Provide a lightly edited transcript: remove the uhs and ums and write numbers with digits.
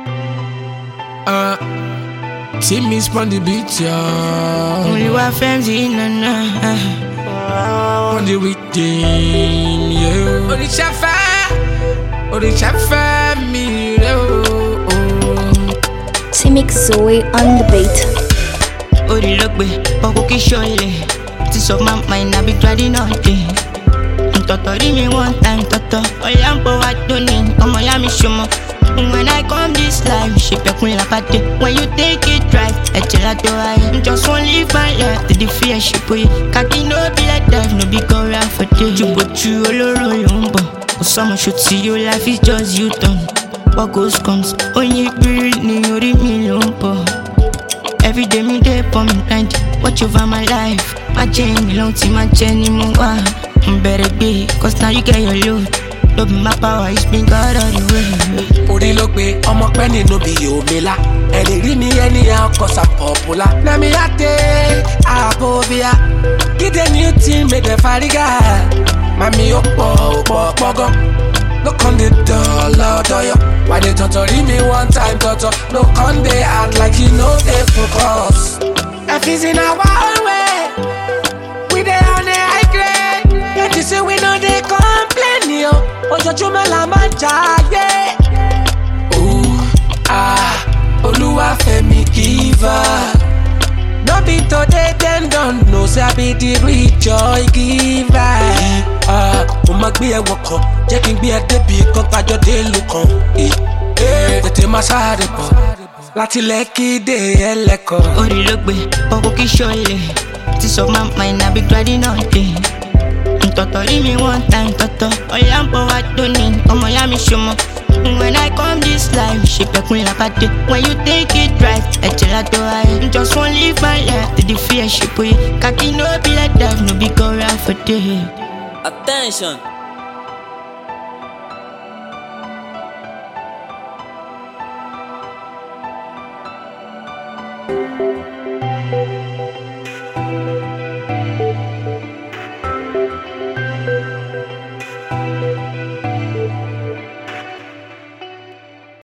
See me spun the beat, yeah. Only wa fancy, na. On the weekend, yeah. Only chafa, me, To mix Zoe on the beat. Ori logbe, poko ki shole. This of my mind, I be grinding all day. Toto me one time, Toto. Oyampo wa doni, omo ya mi shomo. When I come this life, she peck me like a day. When you take it right, I tell her just won't live my life to the fear she put you. Kaki no be like that, no be go round for day. You but you all around yumbo. But someone should see your life is just you done. What goes comes, only spirit ni yori mi lumpo. Every day me day for me grind. Watch over my life. My chain long to my chain anymore. I'm better be, cause now you get your load. Don't be my power, it's been God all the way. Ori logbe, ọmọ pẹ́ nínú bí omela. Ẹni rí mi anyhow cause I'm popular. Na mi ate, àbòbíà. Kíde new team make them fariga. Mami ó pọ̀ gan. No con dey dull lọ́dọ̀ yọ. Why dey totori me one time toto? No con dey act like you no dey focus. Life is in our own way. We dey on a high grade. Can't you see we no dey complain yo? Ojoojúmọ́ la máa ń jayé. Olúwafẹ́mi giver. No be today dem don know say I be the real joy giver. Mo máa gbé ẹ wọkọ̀, jẹ́ kí n gbé ẹ débi kan kájọ dé ìlú kan. Tètè máa sáré bọ̀, láti Lẹ́kì dé Ẹlẹ́kọ̀. Ori logbe, poko ki shole. This of my mind, I be grinding all day. Toto me one time, Toto. Oyampo wa doni, omo ya mi shomo. When I come this life, she peck me like a day. When you take it right, I tell her just won't live my life to the fear she put you. Kaki no be like that, no be go round for day. Attention.